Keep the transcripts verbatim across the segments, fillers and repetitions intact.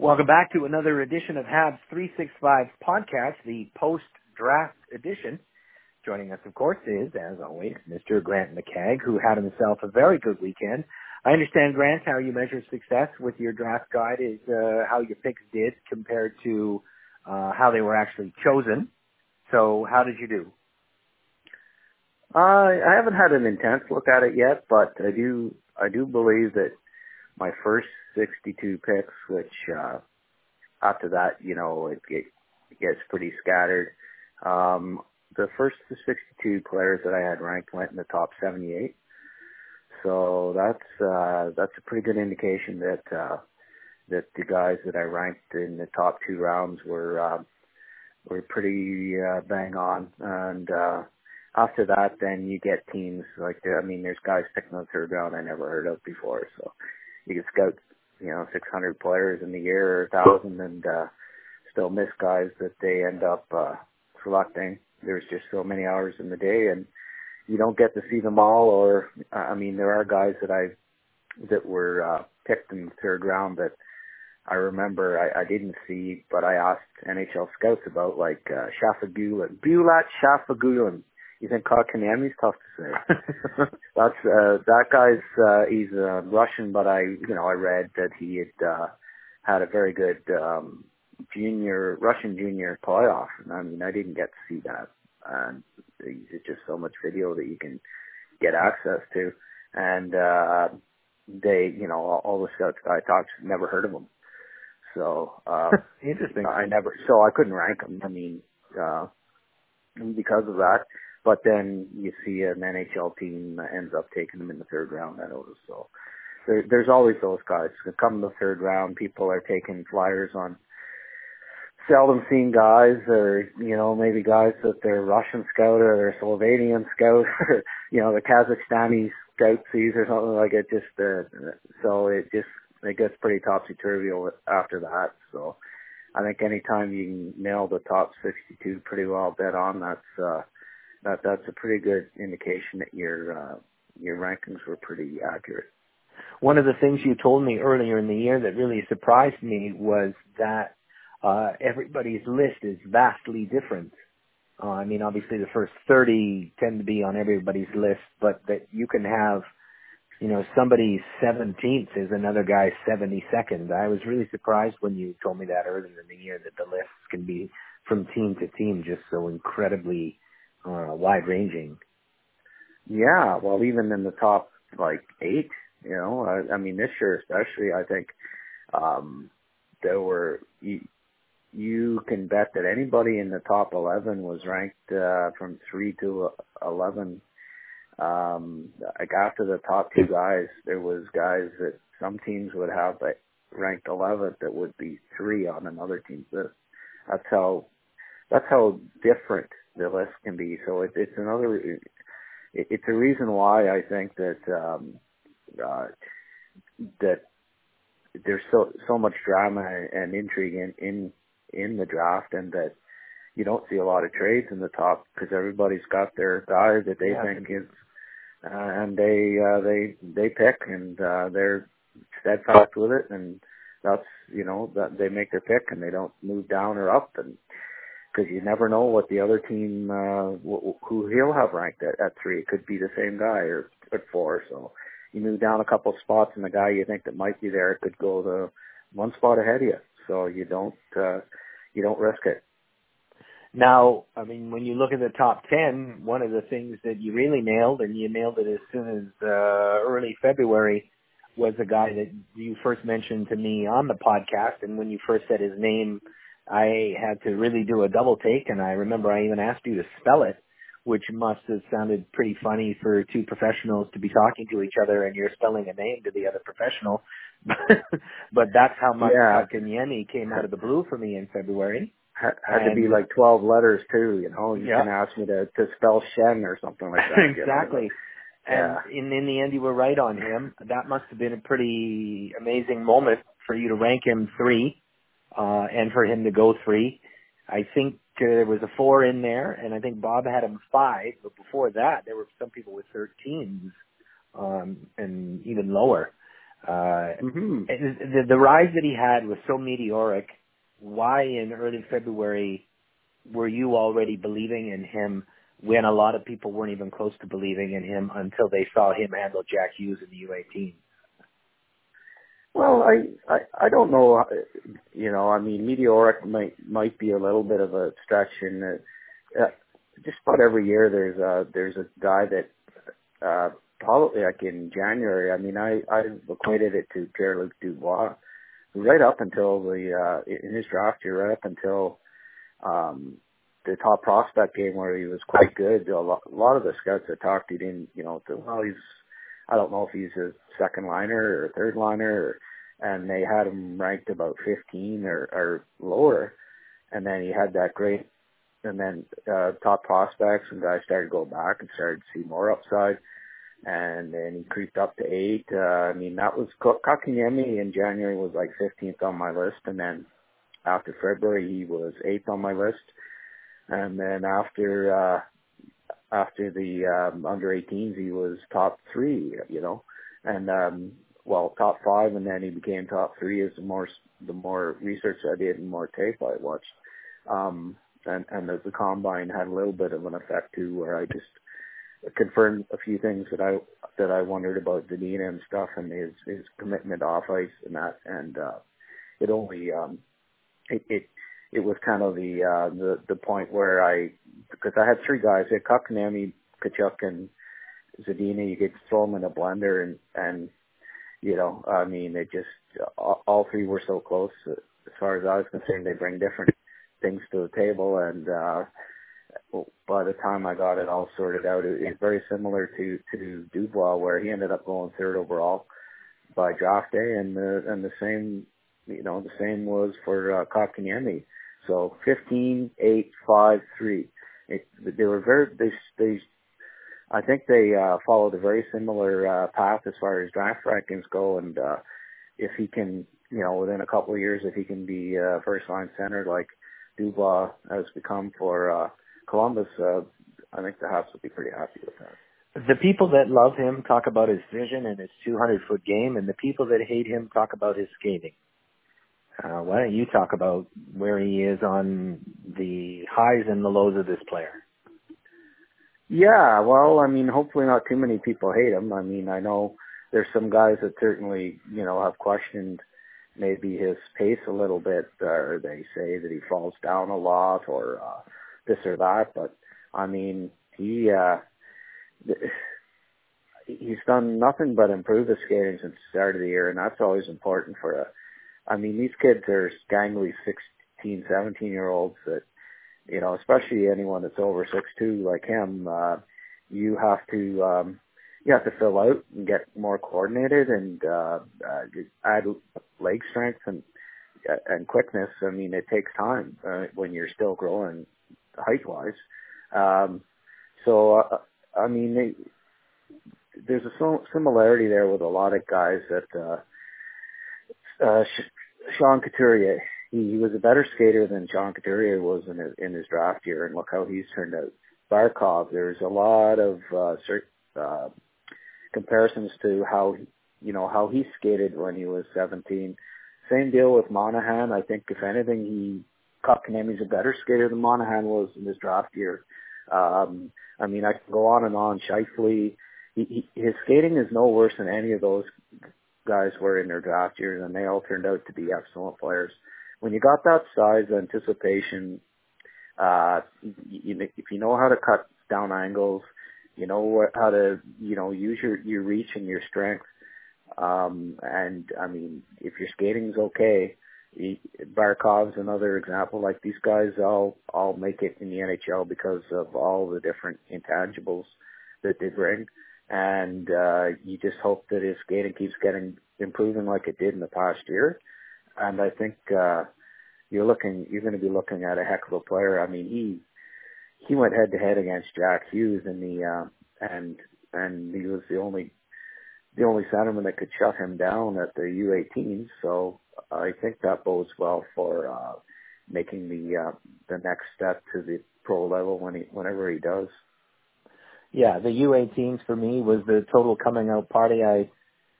Welcome back to another edition of Habs three sixty-five podcast, the post-draft edition. Joining us, of course, is, as always, Mister Grant McCagg, who had himself a very good weekend. I understand, Grant, how you measure success with your draft guide is uh, how your picks did compared to uh, how they were actually chosen. So how did you do? Uh, I haven't had an intense look at it yet, but I do I do believe that my first sixty-two picks, which uh, after that, you know, it, it gets pretty scattered. Um, the first sixty-two players that I had ranked went in the top seventy-eight. So that's uh, that's a pretty good indication that uh, that the guys that I ranked in the top two rounds were uh, were pretty uh, bang on. And uh, after that, then you get teams like I mean, there's guys picking the third round I never heard of before. So you can scout, you know, six hundred players in the year or a thousand, and uh, still miss guys that they end up uh, selecting. There's just so many hours in the day, and you don't get to see them all. Or I mean, there are guys that I that were uh, picked in the third round that I remember I, I didn't see, but I asked N H L scouts about, like uh, Shafagulin, Bulat Shafagulin. You think Kotkaniemi's tough to say? That's uh, that guy's uh, he's uh, Russian, but I you know I read that he had uh, had a very good um, junior Russian junior playoff, and I mean I didn't get to see that. And it's just so much video that you can get access to, and uh, they you know all, all the scouts that I talked to never heard of him. So uh, Interesting. I never so I couldn't rank them. I mean uh, because of that. But then you see an N H L team ends up taking them in the third round, I notice. So there, there's always those guys. Come in the third round, people are taking flyers on seldom seen guys, or, you know, maybe guys that they're Russian scout or they're Slovenian scout, or, you know, the Kazakhstani scout sees or something like it. Just, uh, so it just, it gets pretty topsy-turvy after that. So I think anytime you can nail the top sixty-two pretty well dead on, that's, uh, That that's a pretty good indication that your uh, your rankings were pretty accurate. One of the things you told me earlier in the year that really surprised me was that uh, everybody's list is vastly different. Uh, I mean, obviously the first thirty tend to be on everybody's list, but that you can have, you know, somebody's seventeenth is another guy's seventy-second. I was really surprised when you told me that earlier in the year, that the lists can be from team to team just so incredibly Uh, wide-ranging. Yeah, well, even in the top, like, eight, you know, I, I mean, this year especially, I think um, there were, you, you can bet that anybody in the top eleven was ranked uh, from three to eleven. Um, like, after the top two guys, there was guys that some teams would have like, ranked eleventh that would be three on another team's list. That's how, that's how different the list can be. So it, it's another, it, it's a reason why I think that, um, uh, that there's so, so much drama and intrigue in, in, in the draft, and that you don't see a lot of trades in the top because everybody's got their guy that they yeah. think is, uh, and they, uh, they, they pick, and, uh, they're steadfast with it. And that's, you know, that they make their pick and they don't move down or up. And, because you never know what the other team, uh, who he'll have ranked at, at three. It could be the same guy, or at four. So you move down a couple spots, and the guy you think that might be there could go the one spot ahead of you. So you don't, uh, you don't risk it. Now, I mean, when you look at the top ten, one of the things that you really nailed, and you nailed it as soon as uh, early February, was a guy that you first mentioned to me on the podcast. And when you first said his name, I had to really do a double take, and I remember I even asked you to spell it, which must have sounded pretty funny for two professionals to be talking to each other and you're spelling a name to the other professional. But that's how much Yeah. Kotkaniemi came out of the blue for me in February. Had, had and, to be like twelve letters too, you know. You yeah. can ask me to, to spell Shen or something like that. Exactly. You know? And yeah. in, in the end, you were right on him. That must have been a pretty amazing moment for you to rank him three. Uh, and for him to go three. I think uh, there was a four in there, and I think Bob had him five, but before that, there were some people with thirteens, um, and even lower. Uh, Mm-hmm. the, the rise that he had was so meteoric. Why in early February were you already believing in him when a lot of people weren't even close to believing in him until they saw him handle Jack Hughes in the U eighteen? Well, I, I, I don't know, you know, I mean, meteoric might, might be a little bit of a stretch in that, uh, just about every year there's a, there's a guy that, uh, probably like in January, I mean, I, I equated it to Pierre-Luc Dubois, right up until the, uh, in his draft year, right up until, um, the top prospect game where he was quite good. A lot, a lot of the scouts that talked, he didn't, you know, to, well, he's, I don't know if he's a second liner or third liner, or, and they had him ranked about fifteen or, or lower. And then he had that great, and then uh, top prospects and guys started to go back and started to see more upside. And then he creeped up to eight. Uh, I mean, that was Kotkaniemi in January was like fifteenth on my list, and then after February he was eighth on my list, and then after. Uh, After the um, under eighteens, he was top three, you know, and um, well, top five, and then he became top three as the more the more research I did and more tape I watched. Um, and and the, the combine had a little bit of an effect too, where I just confirmed a few things that I that I wondered about Zadina and stuff, and his his commitment off ice and that, and uh, it only um, it. it It was kind of the uh, the the point where I, because I had three guys, I had Kotkaniemi, Tkachuk, and Zadina. You could throw them in a blender, and and you know, I mean, it just all, all three were so close. As far as I was concerned, they bring different things to the table, and uh, by the time I got it all sorted out, it, it's very similar to to Dubois, where he ended up going third overall by draft day, and the and the same, you know, the same was for uh, Kotkaniemi. So fifteen, eight, five, three. It, they were very, they, they, I think they uh, followed a very similar uh, path as far as draft rankings go. And uh, if he can, you know, within a couple of years, if he can be uh, first line center like Dubois has become for uh, Columbus, uh, I think the Habs will be pretty happy with that. The people that love him talk about his vision and his two hundred foot game, and the people that hate him talk about his skating. Uh, why don't you talk about where he is on the highs and the lows of this player? Yeah, well, I mean, hopefully not too many people hate him. I mean, I know there's some guys that certainly, you know, have questioned maybe his pace a little bit, or they say that he falls down a lot or uh, this or that. But, I mean, he uh, he's done nothing but improve his skating since the start of the year, and that's always important for a I mean, these kids are gangly sixteen, seventeen-year-olds that, you know, especially anyone that's over six two like him, uh, you have to, um, you have to fill out and get more coordinated and, uh, uh add leg strength and, uh, and quickness. I mean, it takes time, uh, when you're still growing height-wise. Um, so, uh, I mean, they, there's a similarity there with a lot of guys that, uh, Uh, Sean Couturier, he, he was a better skater than Sean Couturier was in his, in his draft year, and look how he's turned out. Barkov, there's a lot of uh, cert, uh, comparisons to how, you know, how he skated when he was seventeen. Same deal with Monahan. I think, if anything, he, Kotkaniemi's a better skater than Monahan was in his draft year. Um, I mean, I can go on and on. Scheifele, he, he, his skating is no worse than any of those guys were in their draft years, and they all turned out to be excellent players. When you got that size, anticipation, uh, you, if you know how to cut down angles, you know how to, you know, use your, your reach and your strength. Um, and I mean, if your skating's okay, he, Barkov's another example. Like, these guys all, all make it in the N H L because of all the different intangibles that they bring. And uh, you just hope that his skating keeps getting improving like it did in the past year. And I think uh, you're looking, you're going to be looking at a heck of a player. I mean, he he went head to head against Jack Hughes in the uh, and and he was the only the only centerman that could shut him down at the U eighteens. So I think that bodes well for uh, making the uh, the next step to the pro level when he whenever he does. Yeah, the U eighteens for me was the total coming out party. I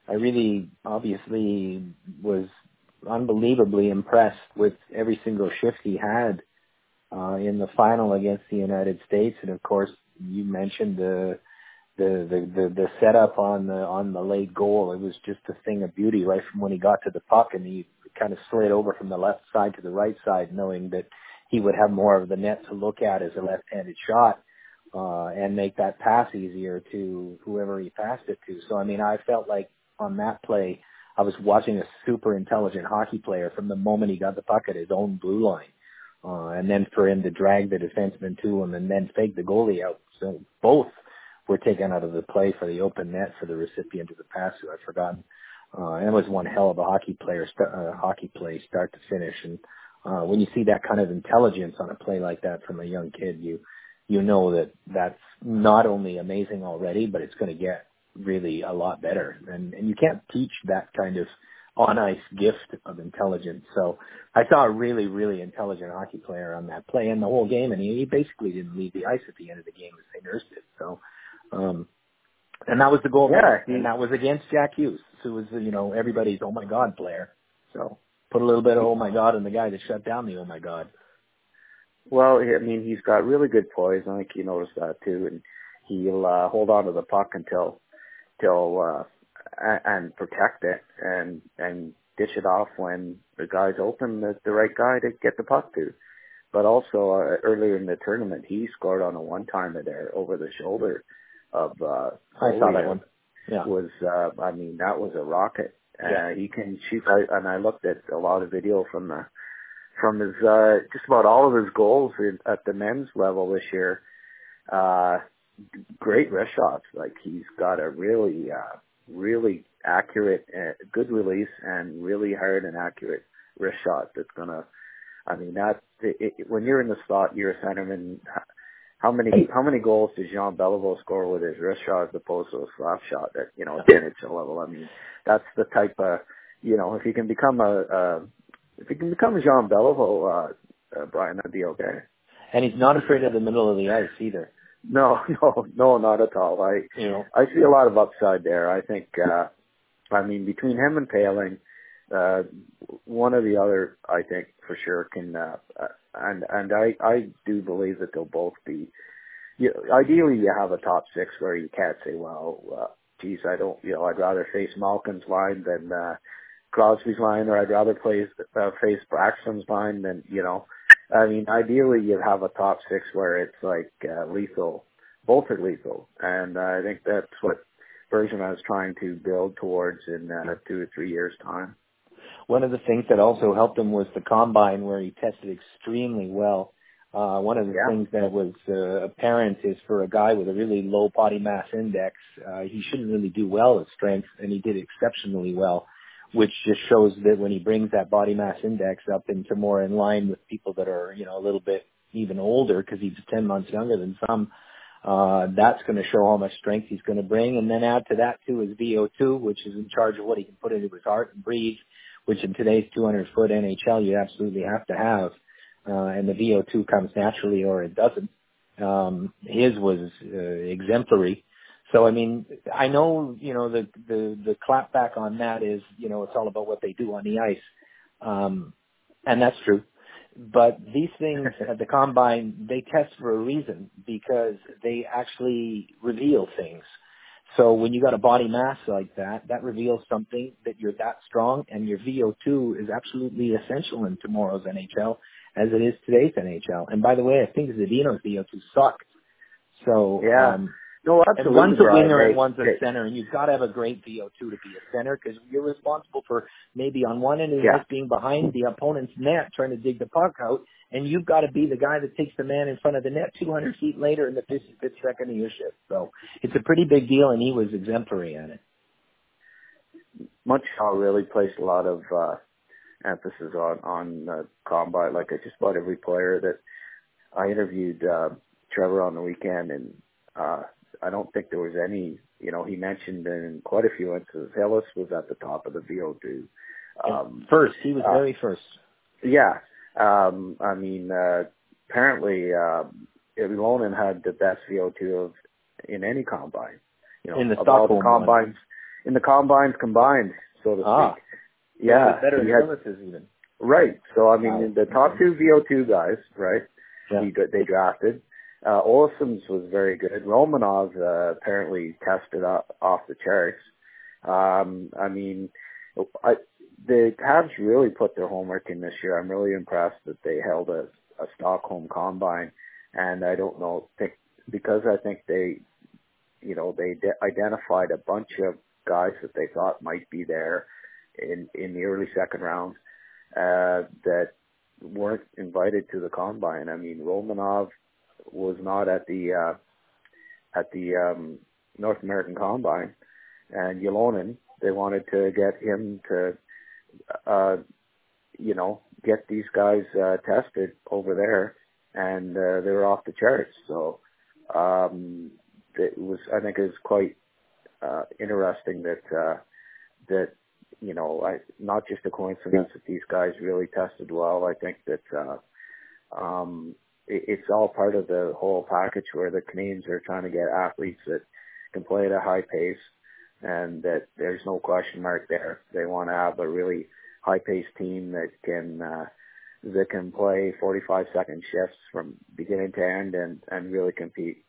I really obviously was unbelievably impressed with every single shift he had uh, in the final against the United States. And of course, you mentioned the the the the, the setup on the on the late goal. It was just a thing of beauty right from when he got to the puck, and he kind of slid over from the left side to the right side, knowing that he would have more of the net to look at as a left-handed shot, uh, and make that pass easier to whoever he passed it to. So, I mean, I felt like on that play, I was watching a super intelligent hockey player from the moment he got the puck at his own blue line. Uh, and then for him to drag the defenseman to him and then fake the goalie out. So both were taken out of the play for the open net for the recipient of the pass, who I've forgotten. Uh, and it was one hell of a hockey player, uh, hockey play, start to finish. And uh, when you see that kind of intelligence on a play like that from a young kid, you you know that that's not only amazing already, but it's going to get really a lot better. And, and you can't teach that kind of on-ice gift of intelligence. So I saw a really, really intelligent hockey player on that play in the whole game, and he, he basically didn't leave the ice at the end of the game as they nursed it. So, um, and that was the goal, Yeah, he, and that was against Jack Hughes, who was, you know, everybody's oh my God player. So put a little bit of oh my God in the guy that shut down the oh my God. Well, I mean, he's got really good poise. I think you noticed that too, and he'll uh, hold on to the puck until, till uh, and protect it, and and dish it off when the guy's open, the, the right guy to get the puck to. But also uh, earlier in the tournament, he scored on a one-timer there over the shoulder of. Uh, I saw that one. Yeah, was uh, I mean that was a rocket. Yeah. Uh, he can shoot, I, and I looked at a lot of video from the. From his, uh, just about all of his goals in, at the men's level this year, uh, great wrist shots. Like he's got a really, uh, really accurate, uh, good release and really hard and accurate wrist shot. That's gonna, I mean, that it, it, when you're in the slot, you're a centerman. How many, how many goals does Jean Beliveau score with his wrist shot as opposed to a slap shot at, you know, at the N H L level? I mean, that's the type of, you know, if he can become a, a If he can become a Jean Beliveau, uh, uh, Brian, that'd be okay. And he's not afraid of the middle of the ice either. No, no, no, not at all. I, you know, I see a lot of upside there. I think, uh, I mean, between him and Paling, uh, one or the other, I think for sure can, uh, uh and, and I, I do believe that they'll both be, you know, ideally you have a top six where you can't say, well, uh, geez, I don't, you know, I'd rather face Malkin's line than, uh, Crosby's line, or I'd rather play, uh, face Braxton's line than, you know, I mean, ideally you'd have a top six where it's like, uh, lethal, both are lethal. And uh, I think that's what Bergevin is trying to build towards in uh, two or three years' time. One of the things that also helped him was the combine, where he tested extremely well. Uh, one of the yeah. things that was uh, apparent is for a guy with a really low body mass index, uh, he shouldn't really do well at strength, and he did exceptionally well, which just shows that when he brings that body mass index up into more in line with people that are, you know, a little bit even older, because he's ten months younger than some, uh, that's going to show how much strength he's going to bring. And then add to that, too, his V O two, which is in charge of what he can put into his heart and breathe, which in today's two hundred foot N H L you absolutely have to have. Uh, and the V O two comes naturally or it doesn't. Um, his was uh, exemplary. So, I mean, I know, you know, the, the, the clap back on that is, you know, it's all about what they do on the ice. Um, and that's true. But these things at the combine, they test for a reason, because they actually reveal things. So when you got a body mass like that, that reveals something that you're that strong, and your V O two is absolutely essential in tomorrow's N H L as it is today's N H L. And by the way, I think Zadino's V O two sucked. So, Yeah. um, No, absolutely. and one's a winger Brian. and one's a They, center, and you've got to have a great V O two to be a center, because you're responsible for maybe on one end of the yeah. ice being behind the opponent's net trying to dig the puck out, and you've got to be the guy that takes the man in front of the net two hundred feet later in the fifty-fifth second of your shift. So it's a pretty big deal, and he was exemplary at it. Montreal really placed a lot of uh, emphasis on on uh, combine. Like, I just about every player that I interviewed uh, Trevor on the weekend, and uh, I don't think there was any, you know, he mentioned in quite a few instances, Hillis was at the top of the V O two. Um, first, he was uh, very first. Yeah. Um, I mean, uh, apparently, uh, Ilonen had the best V O two of in any combine. You know, In the of all the Stockholm combines, one. in the combines combined, so to Ah, speak. Yeah, so better he than had, Phyllis's even. right. So I mean, Wow. the top two V O two guys, right? Yeah. He, they drafted. Uh, Olson's was very good. Romanov uh, apparently tested up, off the charts. Um, I mean, I, the Habs really put their homework in this year. I'm really impressed that they held a, a Stockholm combine, and I don't know, think, because I think they, you know, they de- identified a bunch of guys that they thought might be there in in the early second round uh, that weren't invited to the combine. I mean, Romanov was not at the uh, at the um, North American Combine, and Ylonen, they wanted to get him to, uh, you know, get these guys uh, tested over there, and uh, they were off the charts. So um, it was, I think, it was quite uh, interesting that uh, that you know, I, not just a coincidence that these guys really tested well. I think that. Uh, Um, it, it's all part of the whole package where the Canadians are trying to get athletes that can play at a high pace, and that there's no question mark there. They want to have a really high-paced team that can uh, that can play forty-five second shifts from beginning to end and, and really compete.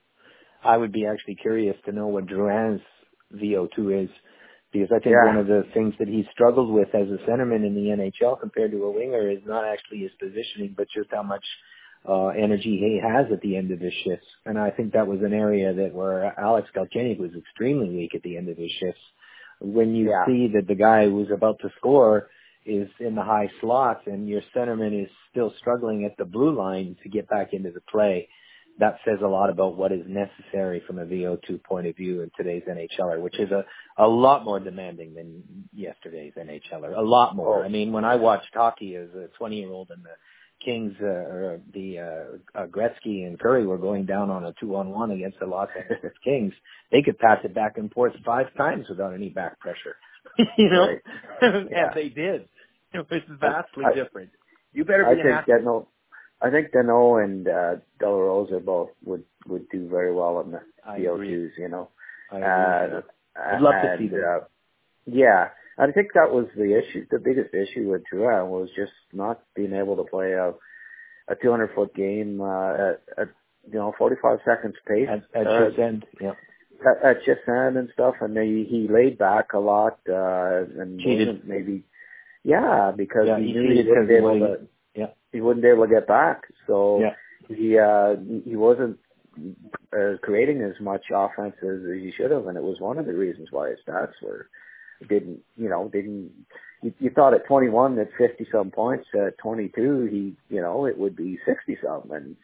I would be actually curious to know what Drouin's V O two is, because I think Yeah. one of the things that he struggled with as a centerman in the N H L compared to a winger is not actually his positioning, but just how much uh, energy he has at the end of his shifts. And I think that was an area that where Alex Galchenyuk was extremely weak at the end of his shifts. When you Yeah. see that the guy who's about to score is in the high slots and your centerman is still struggling at the blue line to get back into the play, that says a lot about what is necessary from a V O two point of view in today's NHLer, which is a, a lot more demanding than yesterday's NHLer. A lot more. Oh. I mean, when I watched hockey as a twenty-year-old and the Kings, uh, or the uh, uh, Gretzky and Curry were going down on a two-on-one against the Los Angeles Kings, they could pass it back and forth five times without any back pressure. you know? Right. and Yeah. they did. It was vastly I, different. You better I be think happy. Deno, I think Deno and uh, De La Rosa both would, would do very well in the I V O twos, agree. you know. I agree. Uh, I'd love to and, see them. Uh, yeah, I think that was the issue. The biggest issue with Drouin was just not being able to play a a two hundred foot game uh, at, at you know forty-five seconds pace At, at uh, ship's end, yeah. at, at ship's end and stuff, and they, he laid back a lot uh, and Cheated. wasn't maybe yeah because Yeah, he, he knew he cheated wouldn't be because able when to he, yeah, he wouldn't be able to get back, so yeah. he uh, he wasn't uh, creating as much offense as he should have, and it was one of the reasons why his stats were didn't you know didn't. You, you thought at twenty-one that fifty some points, at twenty-two he you know it would be sixty some, and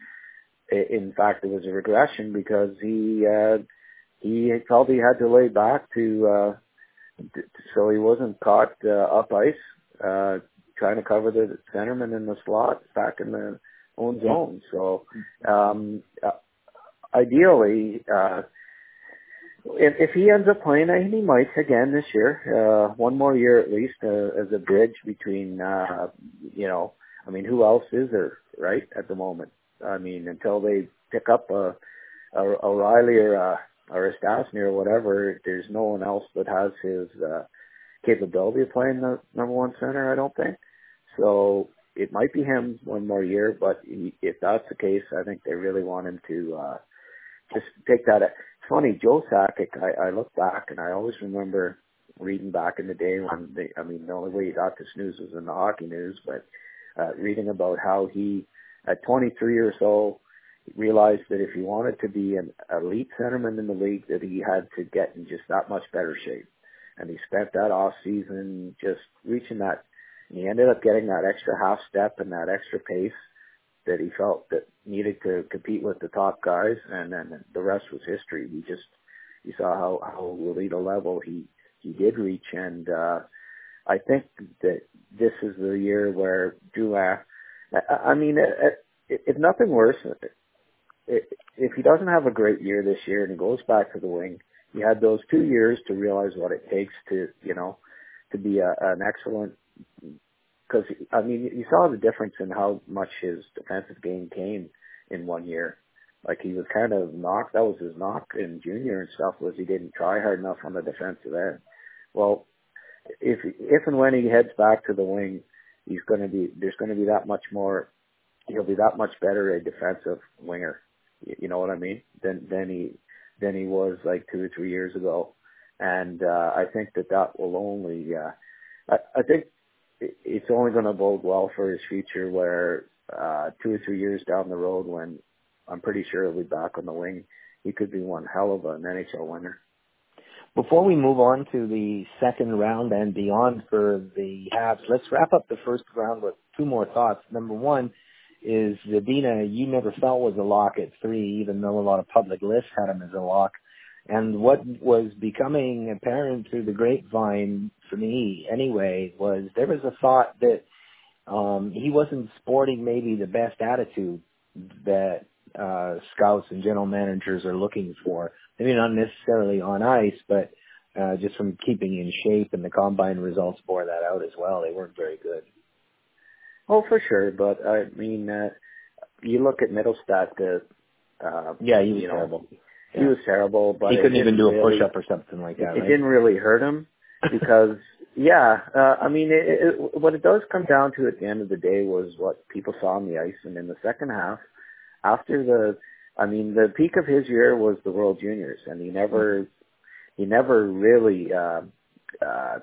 in fact it was a regression because he uh, he felt he had to lay back to uh, so he wasn't caught uh, up ice uh, trying to cover the centerman in the slot back in the own zone. So um, uh, ideally. Uh, If, if he ends up playing, and he might again this year, uh, one more year at least, uh, as a bridge between, uh, you know, I mean, who else is there, right, at the moment? I mean, until they pick up a, a O'Reilly or a, or a Stastny or whatever, there's no one else that has his uh, capability of playing the number one center, I don't think. So it might be him one more year, but he, if that's the case, I think they really want him to uh, just take that. It's funny, Joe Sakic, I, I look back and I always remember reading back in the day when they, I mean, the only way you got this news was in the hockey news, but uh, reading about how he, at twenty-three or so, realized that if he wanted to be an elite centerman in the league, that he had to get in just that much better shape. And he spent that off season just reaching that, and he ended up getting that extra half step and that extra pace that he felt that needed to compete with the top guys, and then the rest was history. He just, you saw how, how elite a level he, he did reach, and uh, I think that this is the year where Drouin, I, I mean, if nothing worse, if he doesn't have a great year this year and he goes back to the wing, he had those two years to realize what it takes to, you know, to be a, an excellent. Because, I mean, you saw the difference in how much his defensive game came in one year. Like, he was kind of knocked. That was his knock in junior and stuff, was he didn't try hard enough on the defensive end. Well, if if and when he heads back to the wing, he's going to be there's going to be that much more. He'll be that much better a defensive winger. You know what I mean? Than than he than he was like two or three years ago, and uh, I think that that will only. Uh, I, I think it's only going to bode well for his future. Where uh, two or three years down the road, when I'm pretty sure he'll be back on the wing, he could be one hell of an N H L winner. Before we move on to the second round and beyond for the Habs, let's wrap up the first round with two more thoughts. Number one is Zadina, you never felt was a lock at three, even though a lot of public lists had him as a lock. And what was becoming apparent through the grapevine, for me anyway, was there was a thought that um, he wasn't sporting maybe the best attitude that uh, scouts and general managers are looking for. Maybe not necessarily on ice, but uh, just from keeping in shape, and the combine results bore that out as well. They weren't very good. Oh, for sure. But, I mean, uh, you look at Middlestat, uh, uh, yeah, he was you know, terrible. He yeah. was terrible, but he couldn't even do a really, push-up or something like that, It, right? it didn't really hurt him because, yeah, uh, I mean, it, it, what it does come down to at the end of the day was what people saw on the ice. And in the second half, after the, I mean, the peak of his year was the World Juniors, and he never, he never really, uh, uh,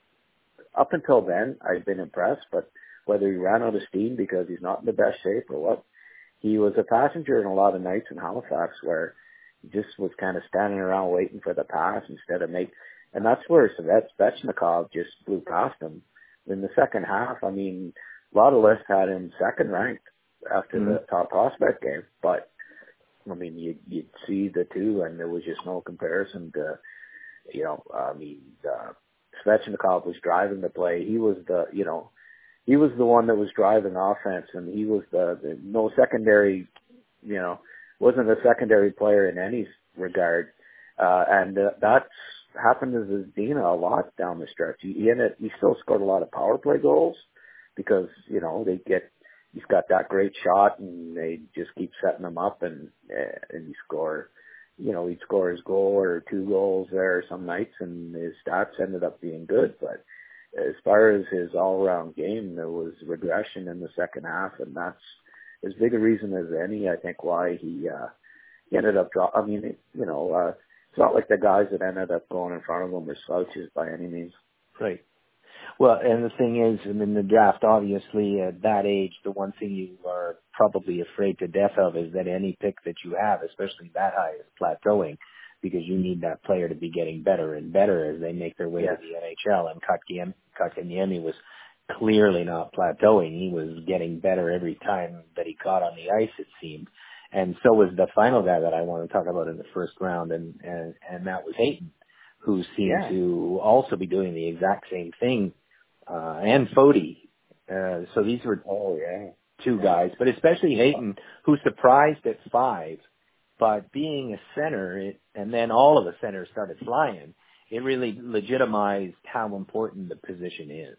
up until then, I've been impressed, but whether he ran out of steam because he's not in the best shape or what, he was a passenger in a lot of nights in Halifax where he just was kind of standing around waiting for the pass instead of make, and that's where Svechnikov just blew past him. In the second half, I mean, a lot of lists had him second ranked after mm-hmm. the top prospect game, but I mean, you, you'd see the two, and there was just no comparison to, you know, I mean, uh, Svechnikov was driving the play. He was the, you know, he was the one that was driving offense, and he was the, the no secondary, you know, wasn't a secondary player in any regard. Uh, and uh, that's happened to Zadina a lot down the stretch. He, he ended, he still scored a lot of power play goals because, you know, they get, he's got that great shot and they just keep setting him up and, uh, and he score, you know, he'd score his goal or two goals there some nights and his stats ended up being good. But as far as his all-around game, there was regression in the second half, and that's as big a reason as any, I think, why he, uh, he ended up drop. I mean, it, you know, uh, it's not like the guys that ended up going in front of him were slouches by any means. Right. Well, and the thing is, I mean, the draft, obviously, at that age, the one thing you are probably afraid to death of is that any pick that you have, especially that high, is plateauing, because you need that player to be getting better and better as they make their way yes. to the N H L. And Kotkaniemi was clearly not plateauing. He was getting better every time that he got on the ice, it seemed. And so was the final guy that I want to talk about in the first round, and, and, and that was Hayton, who seemed yeah. to also be doing the exact same thing, uh, and Fody. Uh, so these were oh, yeah. two guys, but especially Hayton, who surprised at five, but being a center, it, and then all of the centers started flying, it really legitimized how important the position is.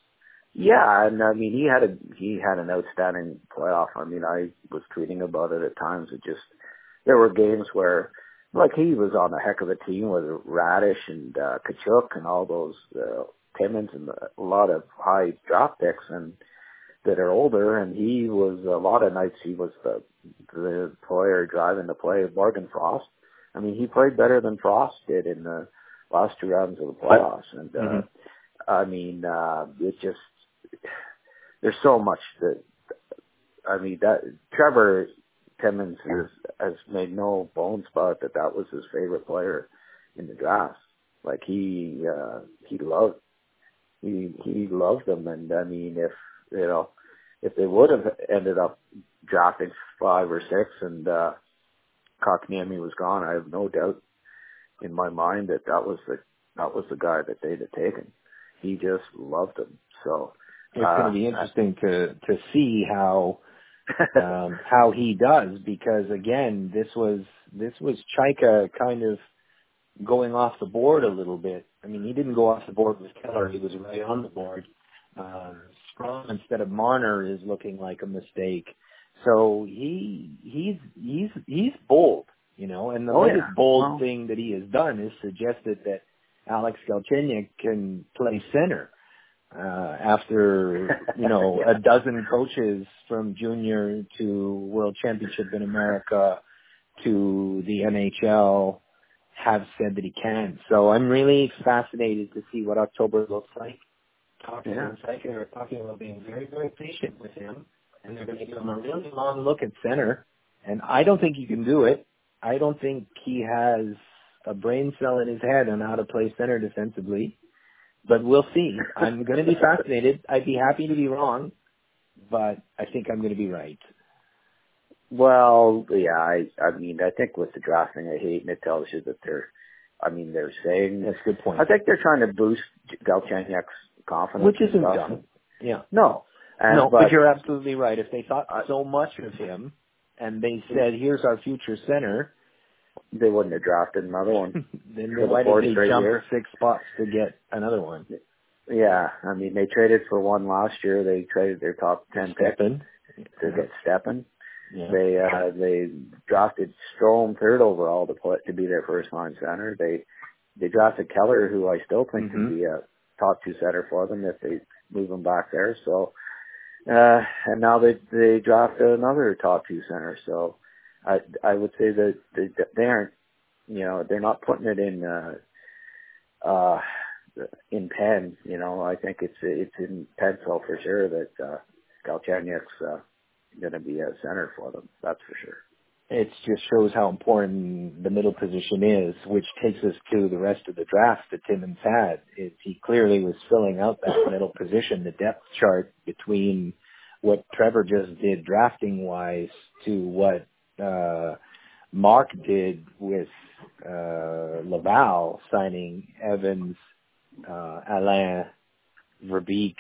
Yeah, and I mean, he had a he had an outstanding playoff. I mean, I was tweeting about it at times. It just there were games where, like, he was on a heck of a team with Radish and uh, Kachuk and all those uh, Timmins and a lot of high draft picks and that are older. And he was a lot of nights he was the the player driving the play. Morgan Frost. I mean, he played better than Frost did in the last two rounds of the playoffs. And uh, mm-hmm. I mean, uh, it just. There's so much that, I mean, that Trevor Timmins has, has made no bones about that that was his favorite player in the draft. Like he, uh, he loved, he, he loved them. And I mean, if, you know, if they would have ended up drafting five or six and, uh, Kotkaniemi was gone, I have no doubt in my mind that that was the, that was the guy that they'd have taken. He just loved him. So, it's uh, going to be interesting to, to see how, um, how he does, because again, this was, this was Chaika kind of going off the board a little bit. I mean, he didn't go off the board with Keller. He was right on the board. Um, Scrum instead of Marner is looking like a mistake. So he, he's, he's, he's bold, you know, and the oh, latest yeah. bold well, thing that he has done is suggested that Alex Galchenyuk can play center uh, after, you know, yeah. a dozen coaches from junior to World Championship in America to the N H L have said that he can. So I'm really fascinated to see what October looks like. Talking yeah. to are talking about being very, very patient with him, and they're going to give him a really long look at center. And I don't think he can do it. I don't think he has a brain cell in his head on how to play center defensively. But we'll see. I'm going to be fascinated. I'd be happy to be wrong, but I think I'm going to be right. Well, yeah, I, I mean, I think with the drafting, I hate, and it tells you that they're, I mean, they're saying. That's a good point. I think they're trying to boost Galchenyuk's confidence. Which isn't dumb. Yeah. No. And, no, but, but you're absolutely right. If they thought so much of him and they said, here's our future center, they wouldn't have drafted another one. Then why did they jump year. six spots to get another one? Yeah, I mean, they traded for one last year. They traded their top ten pick to yeah. get Steppen. Yeah. They uh, they drafted Strome third overall to put to be their first line center. They they drafted Keller, who I still think mm-hmm. could be a top two center for them if they move him back there. So, uh, and now they they drafted another top two center. So, I I would say that they, they aren't, you know, they're not putting it in uh, uh, in pen. You know, I think it's it's in pencil for sure that uh, Galchenyuk's uh, going to be a center for them. That's for sure. It just shows how important the middle position is, which takes us to the rest of the draft that Timmins had. It, he clearly was filling out that middle position, the depth chart between what Trevor just did drafting-wise to what uh, Mark did with uh, Laval, signing Evans, uh, Alain, Verbeek,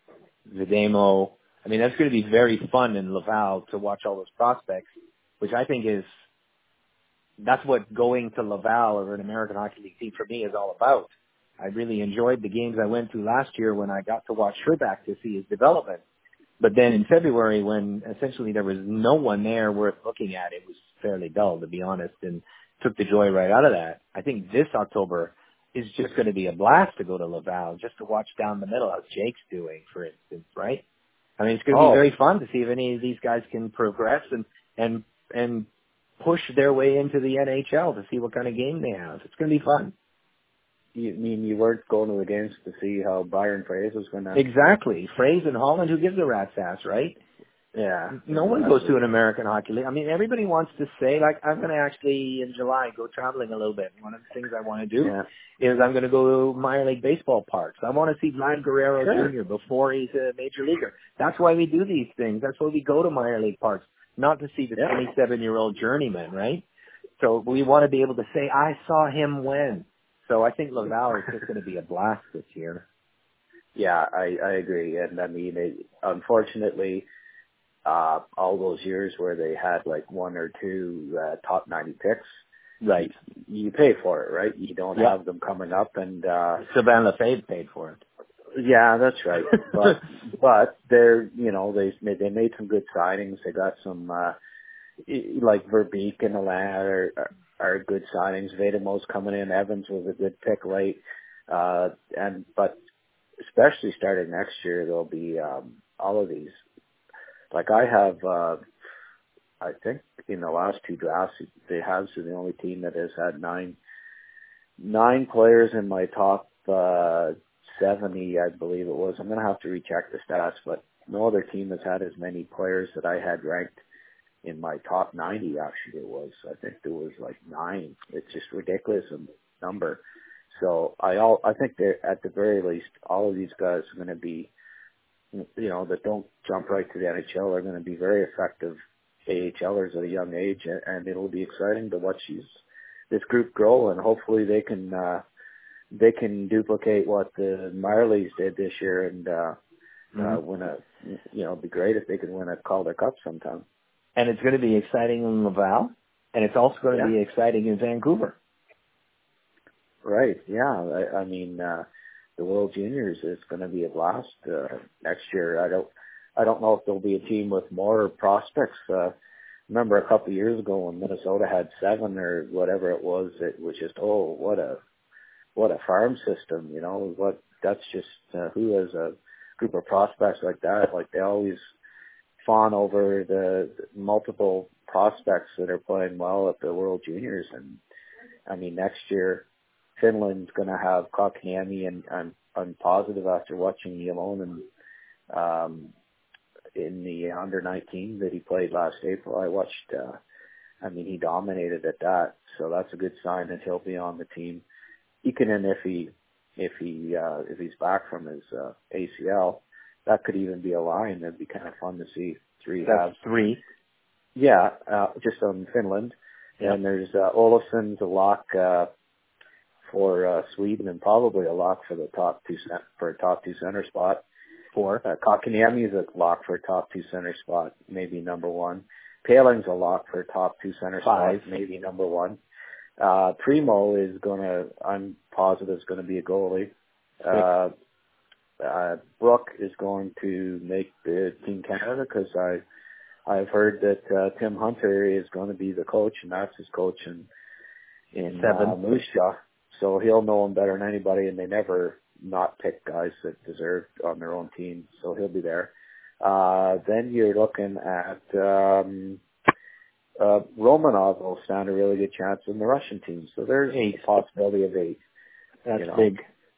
Videmo. I mean, that's going to be very fun in Laval to watch all those prospects, which I think is, that's what going to Laval or an American Hockey League team for me is all about. I really enjoyed the games I went to last year when I got to watch Sherback to see his development. But then in February, when essentially there was no one there worth looking at, it was fairly dull, to be honest, and took the joy right out of that. I think this October is just going to be a blast to go to Laval, just to watch down the middle how Jake's doing, for instance, right? I mean, it's going to oh. be very fun to see if any of these guys can progress and, and, and push their way into the N H L to see what kind of game they have. It's going to be fun. You mean you weren't going to the games to see how Byron Frais was going to... Exactly. Frais and Holland, who gives a rat's ass, right? Yeah. No one goes to an American Hockey League. I mean, everybody wants to say, like, I'm going to actually, in July, go traveling a little bit. One of the things I want to do yeah. is I'm going to go to minor league baseball parks. I want to see Vlad Guerrero sure. Junior before he's a major leaguer. That's why we do these things. That's why we go to minor league parks, not to see the yeah. twenty-seven-year-old journeyman, right? So we want to be able to say, I saw him when. So I think Laval is just going to be a blast this year. Yeah, I, I agree. And I mean, it, unfortunately, uh, all those years where they had like one or two uh, top ninety picks, right? You, you pay for it, right? You don't yeah. have them coming up, and uh, Sylvain Lefebvre paid for it. Yeah, that's right. But but they're you know they they made some good signings. They got some uh, like Verbeek and Alain are, are are good signings. Vedemo's coming in. Evans was a good pick late, uh, and but especially starting next year, there'll be um, all of these. Like I have, uh, I think in the last two drafts, the Habs are the only team that has had nine nine players in my top uh, seventy, I believe it was. I'm going to have to recheck the stats, but no other team has had as many players that I had ranked in my top ninety. Actually, it was. I think there was like nine. It's just ridiculous a number. So I all I think that at the very least, all of these guys are going to be, you know, that don't jump right to the N H L are going to be very effective AHLers at a young age, and, and it'll be exciting to watch these this group grow, and hopefully they can uh, they can duplicate what the Marlies did this year and uh, mm-hmm. uh, win a. You know, it'd be great if they could win a Calder Cup sometime. And it's going to be exciting in Laval, and it's also going to yeah. be exciting in Vancouver. Right. Yeah. I, I mean, uh, the World Juniors is going to be a blast uh, next year. I don't, I don't know if there'll be a team with more prospects. Uh, remember a couple of years ago when Minnesota had seven or whatever it was, it was just, oh, what a, what a farm system, you know, what, that's just, uh, who has a group of prospects like that, like they always fawn over the, the multiple prospects that are playing well at the World Juniors. And I mean, next year, Finland's going to have Kotkaniemi, and I'm, I'm positive after watching Ylonen um, in the under nineteen that he played last April. I watched, uh, I mean, he dominated at that, so that's a good sign that he'll be on the team. Ikonen, if he, if he, uh, if he's back from his uh, A C L, that could even be a line. That'd be kind of fun to see three. That's have. three. Yeah, uh, just on Finland. Yep. And there's uh, Olofsson's a lock uh, for uh, Sweden, and probably a lock for the top two cent- for a top two center spot. Four. Uh, Kotkaniemi is a lock for a top two center spot, maybe number one. Paling's a lock for a top two center Five. spot, maybe number one. Uh, Primo is gonna, I'm positive, is gonna be a goalie. Uh, uh, Brooke is going to make the Team Canada, because I, I've heard that uh, Tim Hunter is going to be the coach, and that's his coach in in Seven. uh, Moose Jaw. So he'll know him better than anybody, and they never not pick guys that deserve on their own team. So he'll be there. Uh, then you're looking at um, uh, Romanov will stand a really good chance in the Russian team. So there's Eight. a possibility of eight. That's you know. big.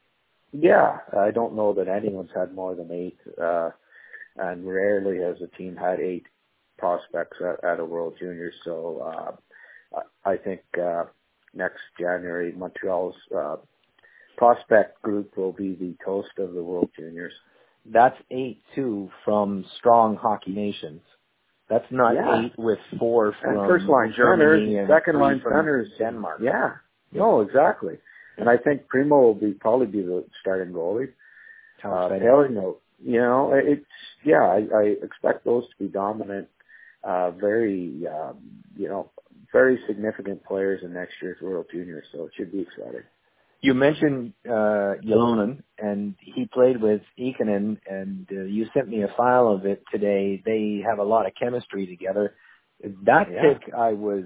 Yeah, I don't know that anyone's had more than eight, uh, and rarely has a team had eight prospects at, at a World Juniors. So uh, I think uh, next January, Montreal's uh, prospect group will be the toast of the World Juniors. That's eight, too, from strong hockey nations. That's not Yeah. eight with four from and first line Germany centers, and second line from centers, Denmark. Yeah, no, exactly. And I think Primo will be probably be the starting goalie. Uh, Pelino, you know, it's yeah. I, I expect those to be dominant, uh, very, um, you know, very significant players in next year's World Juniors. So it should be exciting. You mentioned uh, Ylonen, and he played with Ikonen, and uh, you sent me a file of it today. They have a lot of chemistry together. That Yeah. pick, I was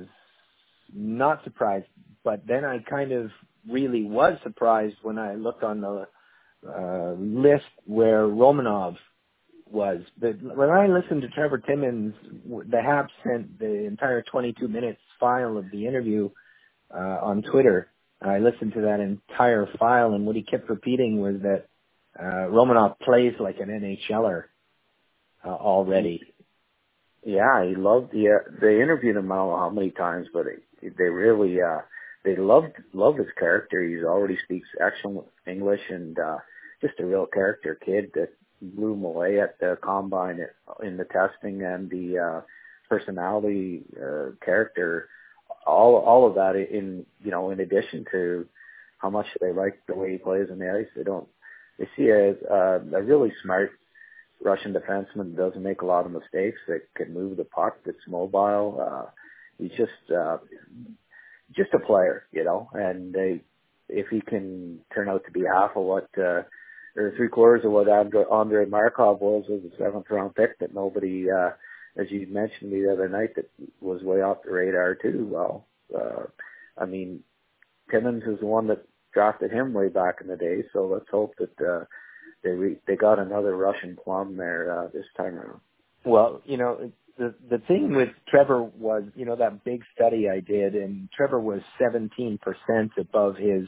not surprised, but then I kind of really was surprised when I looked on the uh, list where Romanov was. But when I listened to Trevor Timmins, the Habs sent the entire twenty-two minutes file of the interview uh, on Twitter. I listened to that entire file, and what he kept repeating was that uh, Romanov plays like an N H L er uh, already. Yeah, he loved the. Uh, they interviewed him I don't know how many times, but they, they really uh, they loved loved his character. He already speaks excellent English, and uh, just a real character kid that blew him away at the combine in the testing, and the uh, personality, uh, character. All all of that in you know in addition to how much they like the way he plays on the ice, they don't they see a a, a really smart Russian defenseman that doesn't make a lot of mistakes, that can move the puck, that's mobile. Uh, he's just uh, just a player, you know. And they, if he can turn out to be half of what uh, or three quarters of what Andre, Andre Markov was as a seventh round pick that nobody. Uh, As you mentioned the other night, that was way off the radar too. Well, uh, I mean, Timmins is the one that drafted him way back in the day. So let's hope that uh, they re- they got another Russian plum there uh, this time around. Well, you know, the the thing with Trevor was, you know, that big study I did, and Trevor was seventeen percent above his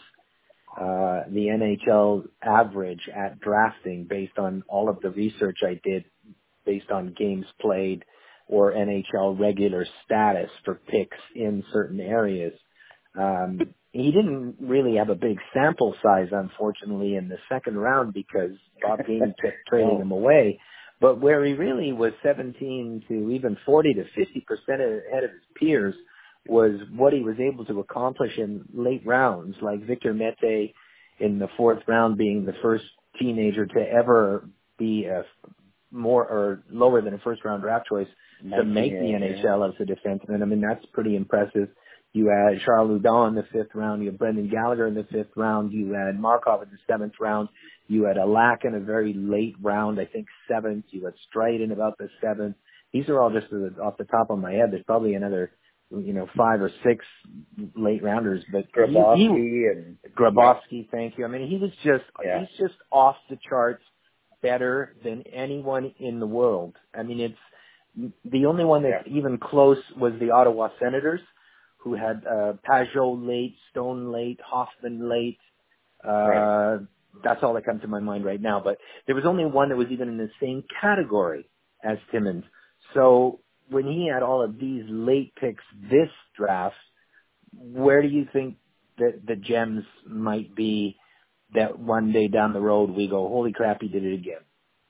uh, the N H L average at drafting based on all of the research I did, based on games played or N H L regular status for picks in certain areas. Um, he didn't really have a big sample size, unfortunately, in the second round because Bob Gainey kept trading oh. him away. But where he really was seventeen to even forty to fifty percent ahead of his peers was what he was able to accomplish in late rounds, like Victor Mete in the fourth round being the first teenager to ever be a more or lower than a first round draft choice to make the N H L as a defenseman. I mean, that's pretty impressive. You had Charles Hudon in the fifth round. You had Brendan Gallagher in the fifth round. You had Markov in the seventh round. You had Alak in a very late round, I think seventh. You had Stride in about the seventh. These are all just off the top of my head. There's probably another you know, five or six late rounders, but Grabowski he, he, and Grabowski, yeah. Thank you. I mean, he was just, yeah. he's just off the charts better than anyone in the world. I mean, it's the only one that's yeah. even close was the Ottawa Senators, who had uh, Pajot late, Stone late, Hoffman late. Uh, right. That's all that comes to my mind right now. But there was only one that was even in the same category as Timmins. So when he had all of these late picks this draft, where do you think that the gems might be that one day down the road we go, holy crap, he did it again?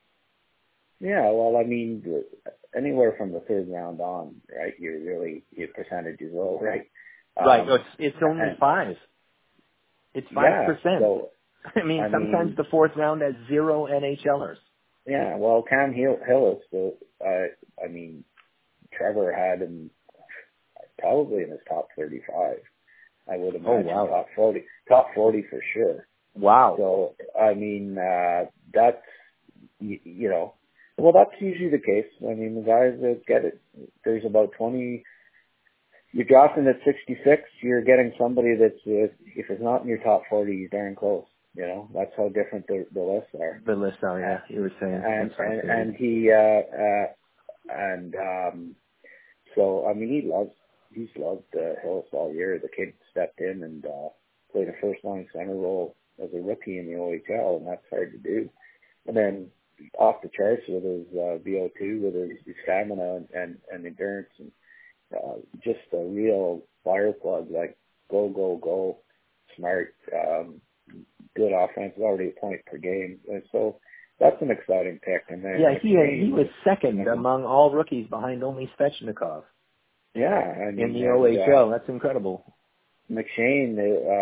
Yeah, well, I mean, anywhere from the third round on, right, you're really, your percentage is low, right? Right, um, it's, it's only and, five. It's five percent. Yeah, so, I mean, I sometimes mean, the fourth round has zero NHLers. Yeah, well, Cam Hill, Hillis, the, uh, I mean, Trevor had him probably in his top thirty-five. I would imagine oh, wow. top forty, top forty for sure. Wow. So, I mean, uh, that's, you, you know, well, that's usually the case. I mean, the guys that get it, there's about twenty, you're drafting at sixty-six, you're getting somebody that's, uh, if it's not in your top forty, you're darn close. You know, that's how different the, the lists are. The lists are, yeah, you were saying. And, and, and he, uh, uh, and, um, so, I mean, he loves, he's loved, uh, Hillis all year. The kid stepped in and, uh, played a first line center role as a rookie in the O H L, and that's hard to do. And then off the charts with his, uh, V O two, with his, his stamina and, and, and endurance, and, uh, just a real fire plug, like, go, go, go, smart, um, good offense, already a point per game. And so that's an exciting pick. And then yeah, he had, he was second you know, among all rookies behind only Svechnikov. Yeah, I mean, in the O H L. Uh, that's incredible. McShane,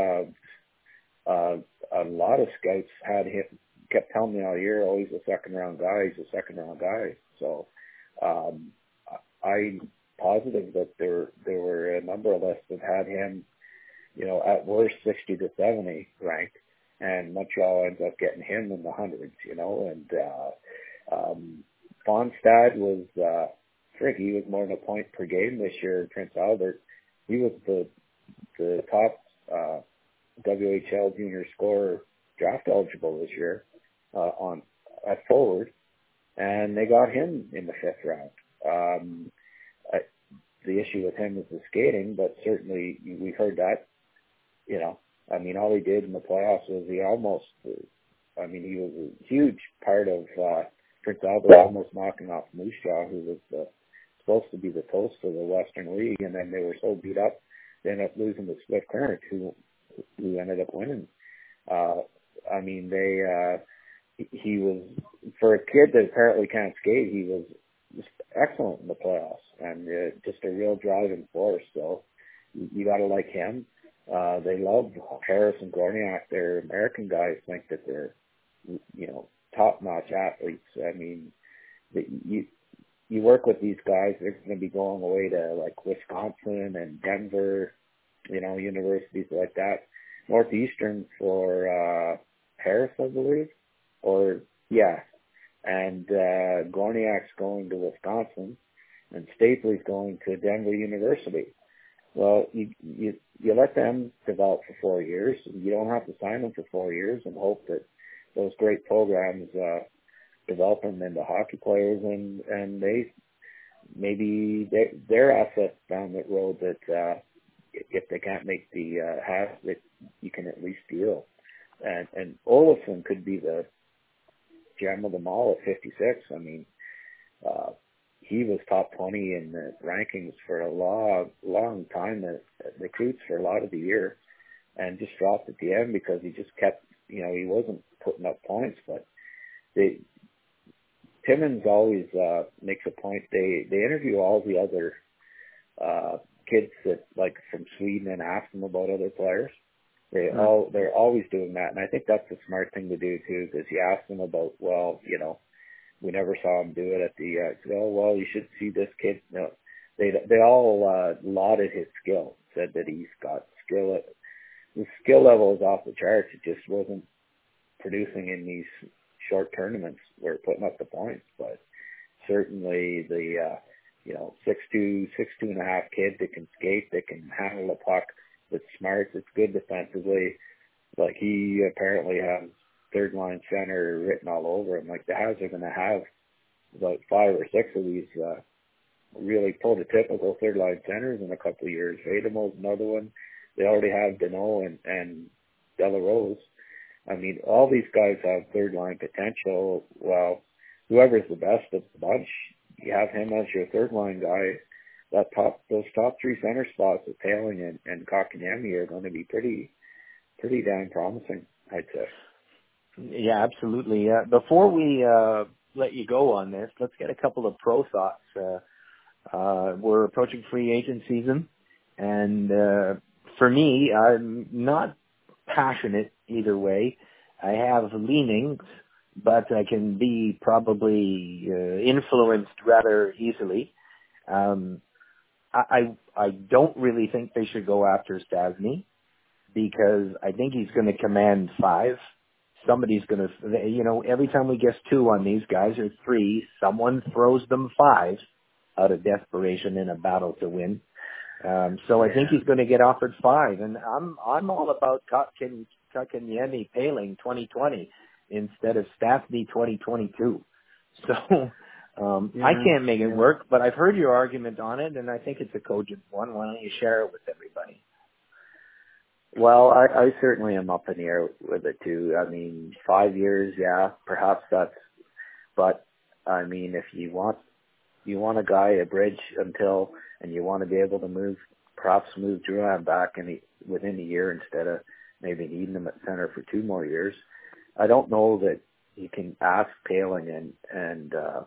uh, uh, a lot of scouts had him, kept telling me all year, oh, he's a second round guy, he's a second round guy. So um, I'm positive that there there were a number of us that had him, you know, at worst sixty to seventy ranked. And Montreal ends up getting him in the hundreds, you know, and, uh, um, Fonstad was, uh, frick, he was more than a point per game this year. Prince Albert, he was the, the top, uh, W H L junior scorer draft eligible this year, uh, on, at forward. And they got him in the fifth round. Um, I, the issue with him is the skating, but certainly we heard that, you know, I mean, all he did in the playoffs was he almost, I mean, he was a huge part of uh, Prince Albert almost knocking off Moose Jaw, who was uh, supposed to be the toast of the Western League, and then they were so beat up, they ended up losing to Split Current, who who ended up winning. Uh, I mean, they uh, he was, for a kid that apparently can't skate, he was just excellent in the playoffs, and uh, just a real driving force. So you, you got to like him. Uh, they love Harris and Gorniak. Their American guys think that they're, you know, top-notch athletes. I mean, the, you you work with these guys, they're going to be going away to, like, Wisconsin and Denver, you know, universities like that. Northeastern for uh, Harris, I believe. Or, yeah. And uh, Gorniak's going to Wisconsin, and Stapley's going to Denver University. Well, you, you you let them develop for four years. You don't have to sign them for four years and hope that those great programs uh, develop them into hockey players, and and they maybe they, they're assets down that road that uh, if they can't make the uh, half, that you can at least deal. And and Olofsson could be the gem of them all at fifty-six. I mean. Uh, He was top twenty in the rankings for a long, long time at, at recruits for a lot of the year, and just dropped at the end because he just kept, you know, he wasn't putting up points. But they, Timmins always uh, makes a point. They they interview all the other uh, kids that like from Sweden and ask them about other players. They mm-hmm. all they're always doing that, and I think that's a smart thing to do too, because you ask them about, well, you know. We never saw him do it at the, uh, oh, well, you should see this kid. No, they, they all, uh, lauded his skill, said that he's got skill. At, his skill level is off the charts. It just wasn't producing in these short tournaments where putting up the points, but certainly the, uh, you know, six two, six two and a half kid that can skate, that can handle the puck, that's smart, that's good defensively. Like, he apparently has third line center written all over him. Like, the Habs are going to have about five or six of these uh, really prototypical third line centers in a couple of years. Vademo's another one. They already have Deneau and, and Delarose. I mean, all these guys have third line potential. Well, whoever's the best of the bunch, you have him as your third line guy. That top, those top three center spots with Paling and, and Kotkaniemi are going to be pretty, pretty damn promising, I'd say. Yeah, absolutely. Uh, before we uh, let you go on this, let's get a couple of pro thoughts. Uh, uh, we're approaching free agent season, and uh, for me, I'm not passionate either way. I have leanings, but I can be probably uh, influenced rather easily. Um, I, I I don't really think they should go after Stastny, because I think he's going to command five. Somebody's going to, you know, every time we guess two on these guys or three, someone throws them five out of desperation in a battle to win. Um, so I think he's going to get offered five, and I'm I'm all about Kotkaniemi Paling twenty twenty instead of Stastny twenty twenty-two. So um, Yeah, I can't make it yeah. work, but I've heard your argument on it, and I think it's a cogent one. Why don't you share it with everybody? Well, I, I certainly am up in the air with it too. I mean, five years, yeah, perhaps that's, but I mean, if you want, you want a guy a bridge until, and you want to be able to move, perhaps move Drouin back in the, within a year instead of maybe needing him at center for two more years. I don't know that you can ask Paling and, and, uh,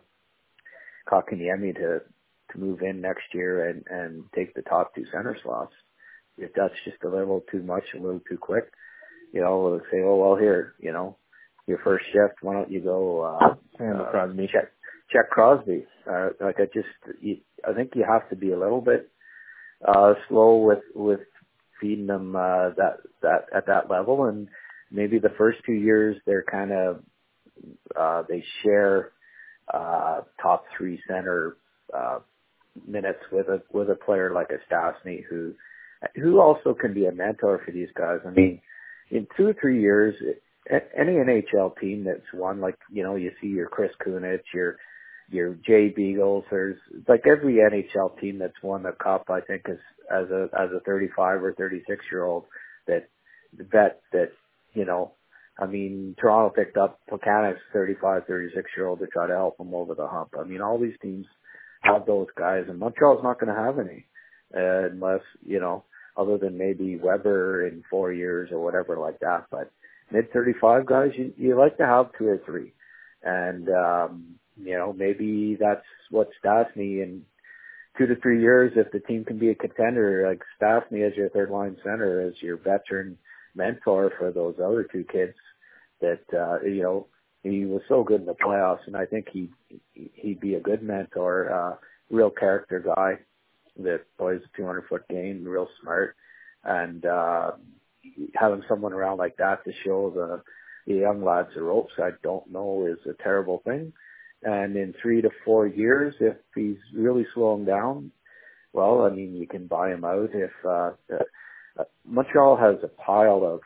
Kotkaniemi to, to move in next year and, and take the top two center slots. If that's just a little too much, a little too quick, you know, they'll say, oh, well, here, you know, your first shift, why don't you go, uh, And uh Crosby. check, check Crosby. Uh, like I just, you, I think you have to be a little bit, uh, slow with, with feeding them, uh, that, that, at that level. And maybe the first two years, they're kind of, uh, they share, uh, top three center, uh, minutes with a, with a player like a Stastny who, who also can be a mentor for these guys. I mean, in two or three years, any N H L team that's won, like, you know, you see your Chris Kunitz, your, your Jay Beagles, there's like every N H L team that's won the cup, I think, is as a, as a thirty-five or thirty-six year old that, that, that, you know, I mean, Toronto picked up Plekanec's thirty-five, thirty-six year old to try to help him over the hump. I mean, all these teams have those guys, and Montreal's not going to have any. Uh, unless, you know, other than maybe Weber in four years or whatever like that. But mid thirty-five guys, you, you like to have two or three. And, um, you know, maybe that's what Stastny in two to three years, if the team can be a contender, like Stastny as your third line center, as your veteran mentor for those other two kids that, uh, you know, he was so good in the playoffs, and I think he, he'd be a good mentor, uh, real character guy that plays a two hundred foot game, real smart, and uh, having someone around like that to show the, the young lads the ropes, I don't know is a terrible thing. And in three to four years, if he's really slowing down, well, I mean, you can buy him out. If uh, uh, Montreal has a pile of,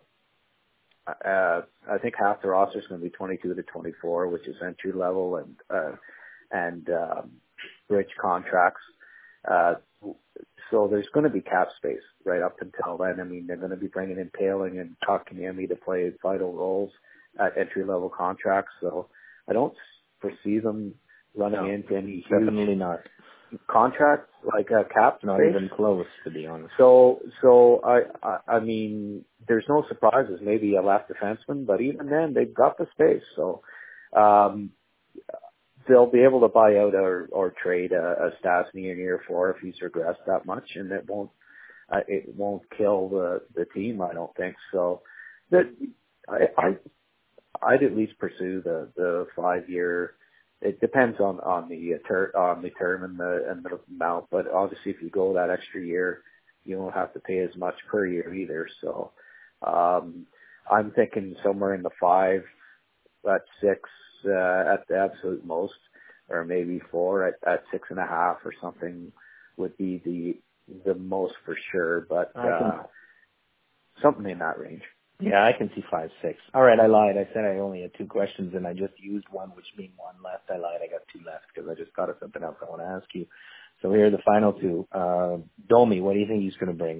uh, uh, I think half the roster is going to be twenty-two to twenty-four, which is entry level and uh, and um, bridge contracts. Uh, so there's going to be cap space right up until then. I mean, they're going to be bringing in Paling and Kotkaniemi to play vital roles at entry level contracts. So I don't foresee them running No, into any definitely huge not. contracts like a cap Not space. even close, to be honest. So, so I, I, I mean, there's no surprises. Maybe a left defenseman, but even then, they've got the space. So, um, they'll be able to buy out or, or trade a, a Stastny in year four if he's regressed that much, and it won't, uh, it won't kill the, the team, I don't think. So, that I, I, I'd at least pursue the, the five year. It depends on, on the ter- on the term and the and the amount, but obviously if you go that extra year, you won't have to pay as much per year either. So, um, I'm thinking somewhere in the five, at six, uh, at the absolute most. or maybe four at, at six and a half or something would be the the most for sure, but uh, something in that range. Yeah, I can see five, six. All right, I lied. I said I only had two questions, and I just used one, which means one left. I lied. I got two left because I just thought of something else I want to ask you. So here are the final two. Uh, Domi, what do you think he's going to bring?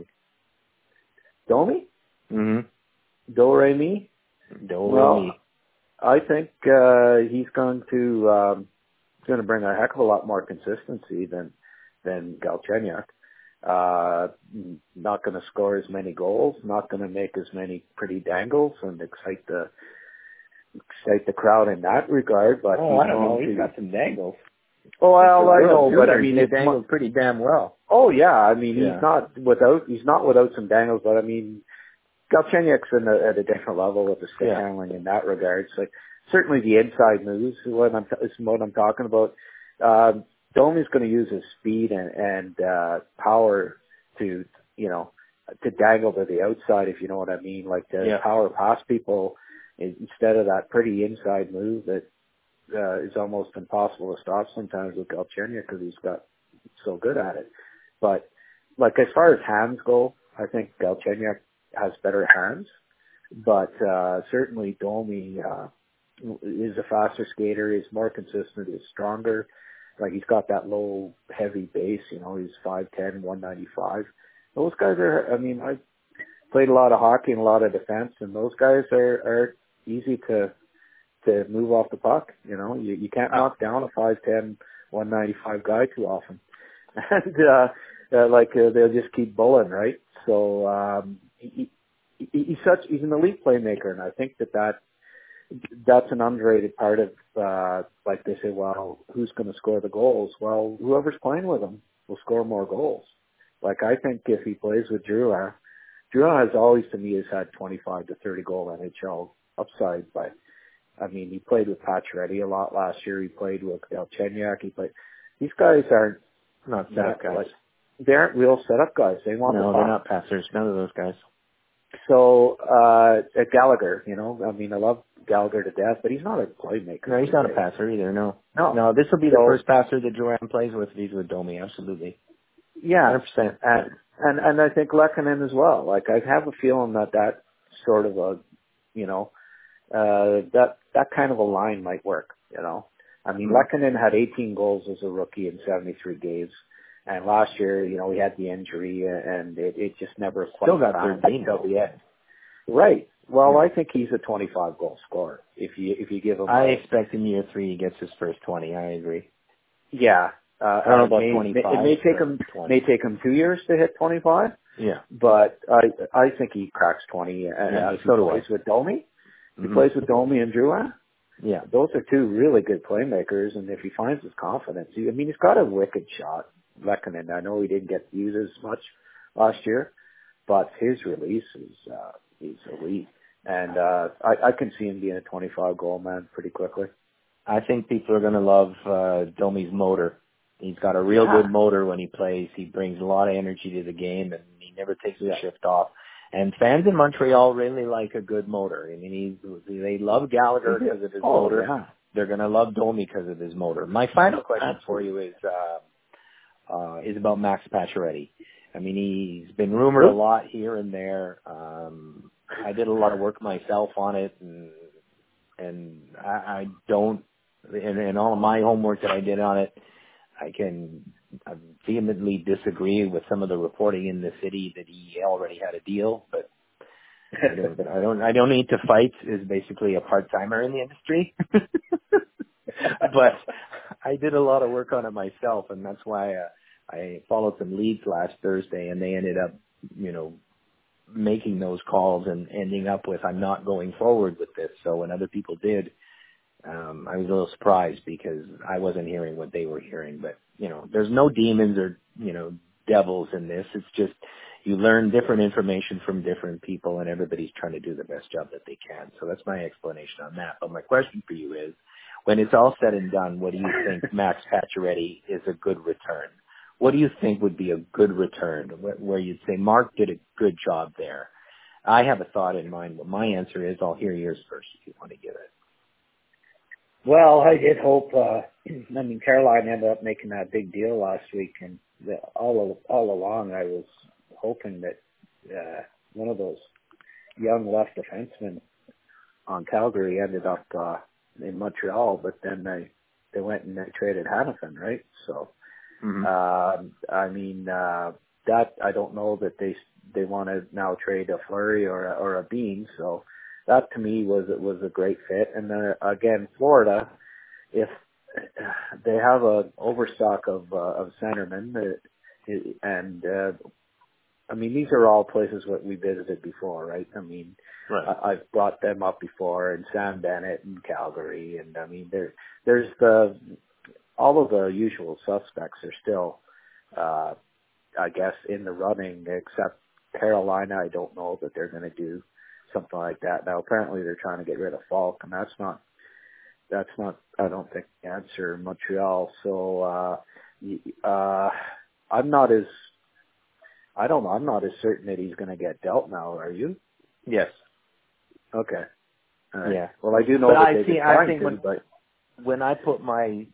Domi? Mm-hmm. Do-Re-Mi? Do-Re-Mi. Well, I think uh, he's going to um, going to bring a heck of a lot more consistency than than Galchenyuk. Uh, not going to score as many goals, not going to make as many pretty dangles and excite the excite the crowd in that regard. But oh, he's I don't know. to, He's got some dangles. Oh, well, I know, but I mean, he it's dangles pretty damn well. Oh yeah, I mean, yeah. he's not without he's not without some dangles, but I mean, Galchenyuk's in a, at a different level with the stick yeah. handling in that regard. So certainly the inside moves is what I'm is what I'm talking about. Um, Domi's going to use his speed and, and uh, power to, you know, to dangle to the outside, if you know what I mean, like to yeah. power past people instead of that pretty inside move that uh, is almost impossible to stop sometimes with Galchenyuk because he's got so good at it. But like as far as hands go, I think Galchenyuk has better hands, but uh, certainly Domi uh, is a faster skater. He's more consistent. He's stronger. Like he's got that low, heavy base. You know, he's five ten, one ninety-five. Those guys are. I mean, I played a lot of hockey and a lot of defense, and those guys are are easy to to move off the puck. You know, you you can't knock down a five ten, one ninety-five guy too often, and uh, uh, like uh, they'll just keep bullying, right? So um, he, he he's such he's an elite playmaker, and I think that that. That's an underrated part of, uh, like they say, well, who's going to score the goals? Well, whoever's playing with him will score more goals. Like, I think if he plays with Drouin, Drouin has always, to me, has had twenty-five to thirty goal N H L upside. But, I mean, he played with Pacioretty a lot last year. He played with Galchenyuk. He played, these guys aren't, not setup guys. Like, they aren't real setup guys. They want no, the they're not passers. None of those guys. So, uh, at Gallagher, you know, I mean, I love Gallagher to death, but he's not a playmaker. No, he's not a passer either, no. No. No, this will be so, the first passer that Duran plays with if he's with Domi, absolutely. Yeah. one hundred percent. And, and, and I think Lehkonen as well. Like, I have a feeling that that sort of a, you know, uh, that, that kind of a line might work, you know. I mean, mm-hmm. Lehkonen had eighteen goals as a rookie in seventy-three games. And last year, you know, he had the injury and it, it just never quite Still got found thirteen until the end. Right. Well, yeah. I think he's a twenty-five goal scorer. If you if you give him, I a, expect in year three he gets his first twenty. I agree. Yeah. Uh, I don't know about may, twenty-five. It may take him twenty. May take him two years to hit twenty-five. Yeah. But I I think he cracks twenty. And yeah, if so he do plays I. with Domi, mm-hmm. he plays with Domi and Drouin. Yeah. Those are two really good playmakers. And if he finds his confidence, he, I mean, he's got a wicked shot. Lehkonen. I know he didn't get used as much last year, but his release is uh, is elite, and uh, I, I can see him being a twenty-five goal man pretty quickly. I think people are going to love uh, Domi's motor. He's got a real yeah. good motor when he plays. He brings a lot of energy to the game, and he never takes yeah. a shift off. And fans in Montreal really like a good motor. I mean, he, they love Gallagher because of his oh, motor. Yeah. They're going to love Domi because of his motor. My final question Absolutely. for you is. Uh, Uh, is about Max Pacioretty. I mean, he's been rumored a lot here and there. Um, I did a lot of work myself on it, and and I, I don't. And, and all of my homework that I did on it, I can vehemently disagree with some of the reporting in the city that he already had a deal. But I don't. I don't. I don't need to fight. Is basically a part timer in the industry. But I did a lot of work on it myself, and that's why uh, I followed some leads last Thursday, and they ended up, you know, making those calls and ending up with, I'm not going forward with this. So when other people did, um, I was a little surprised because I wasn't hearing what they were hearing. But, you know, there's no demons or, you know, devils in this. It's just you learn different information from different people, and everybody's trying to do the best job that they can. So that's my explanation on that. But my question for you is, when it's all said and done, what do you think Max Pacioretty is a good return? What do you think would be a good return where you'd say Mark did a good job there? I have a thought in mind, but my answer is I'll hear yours first if you want to give it. Well, I did hope. Uh, I mean, Caroline ended up making that big deal last week, and the, all all along, I was hoping that uh, one of those young left defensemen on Calgary ended up uh, in Montreal, but then they they went and they traded Hannafin, right? So, Mm-hmm. uh, I mean, uh, that I don't know that they they want to now trade a Fleury or a, or a Bean. So that to me was it was a great fit. And then again, Florida, if they have a overstock of uh, of centermen, uh, and uh, I mean these are all places what we visited before, right? I mean, Right. I, I've brought them up before, and Sam Bennett and Calgary, and I mean there there's the all of the usual suspects are still, uh, I guess, in the running, except Carolina. I don't know that they're going to do something like that. Now, apparently they're trying to get rid of Falk, and that's not, that's not, I don't think, the answer in Montreal. So, uh, uh, I'm not as, I don't know, I'm not as certain that he's going to get dealt now, are you? Yes. Okay. All right. Yeah. Well, I do know But that I they've see. been I trying think to, when but when I put my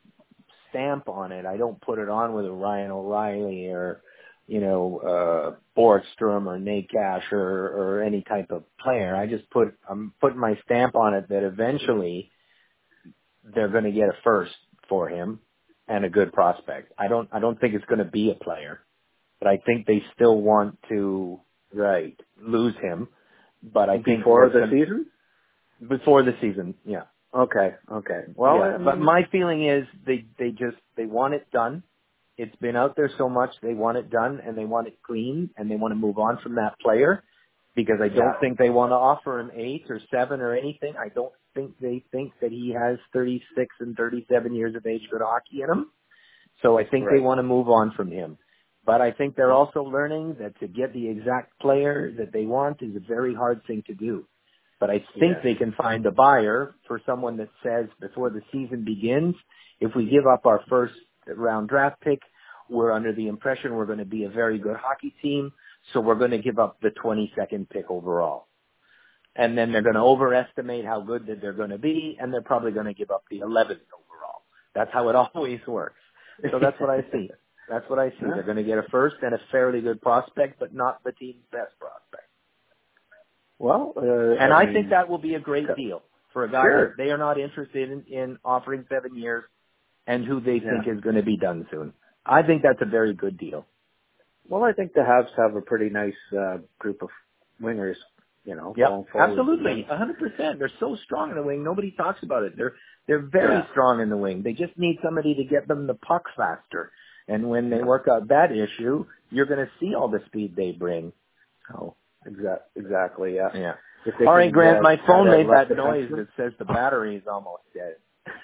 stamp on it, I don't put it on with a Ryan O'Reilly or, you know, uh, Borgstrom or Nate Cash or, or any type of player. I just put, I'm putting my stamp on it that eventually they're going to get a first for him and a good prospect. I don't, I don't think it's going to be a player, but I think they still want to right. lose him. But I think Before the gonna, season? before the season, yeah. Okay, okay. Well, Yeah, I but mean, my feeling is they they just they want it done. It's been out there so much, they want it done and they want it clean and they want to move on from that player because I don't yeah, think they want to offer him eight or seven or anything. I don't think they think that he has thirty-six and thirty-seven years of age good hockey in him. So I think they right. want to move on from him. But I think they're also learning that to get the exact player that they want is a very hard thing to do. But I think Yes. they can find a buyer for someone that says before the season begins, if we give up our first round draft pick, we're under the impression we're going to be a very good hockey team, so we're going to give up the twenty-second pick overall. And then they're going to overestimate how good that they're going to be, and they're probably going to give up the eleventh overall. That's how it always works. So that's what I see. That's what I see. Yeah. They're going to get a first and a fairly good prospect, but not the team's best prospect. Well, uh, And I I mean, think that will be a great deal for a guy sure. that they are not interested in, in offering seven years and who they Yeah. think is going to be done soon. I think that's a very good deal. Well, I think the Habs have a pretty nice uh, group of wingers, you know, Yep, going forward. absolutely, a hundred percent. They're so strong in the wing. Nobody talks about it. They're they're very Yeah. strong in the wing. They just need somebody to get them the puck faster. And when they Yeah. work out that issue, you're going to see all the speed they bring. Oh, exact, exactly. Yeah. Yeah. If they All right, can Grant. uh, My add phone a made left that noise defenseman. that says the battery is almost dead.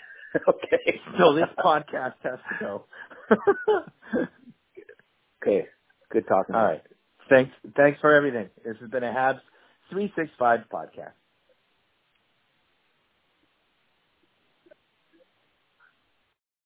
Okay. So this podcast has to go. Okay. Good talking to All you. right. Thanks. Thanks for everything. This has been a Habs three sixty-five podcast.